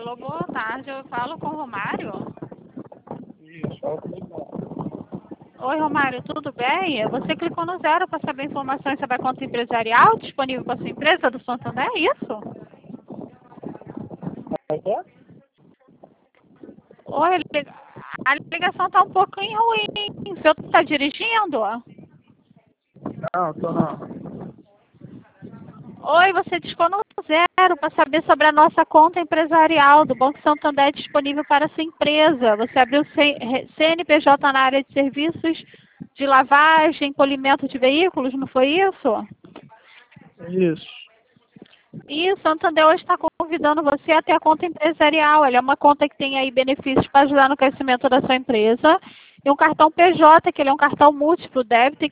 Alô, boa tarde. Eu falo com o Romário. Isso, fala comigo. Oi, Romário, tudo bem? Você clicou no 0 para saber informações sobre a conta empresarial disponível para sua empresa do Santander, é isso? É? Oi, a ligação está um pouquinho ruim. O senhor está dirigindo? Não, tô não. Oi, você discou no 0 para saber sobre a nossa conta empresarial do Banco Santander disponível para a sua empresa. Você abriu CNPJ na área de serviços de lavagem, polimento de veículos, não foi isso? Isso. E o Santander hoje está convidando você a ter a conta empresarial. Ela é uma conta que tem aí benefícios para ajudar no crescimento da sua empresa. E um cartão PJ, que ele é um cartão múltiplo débito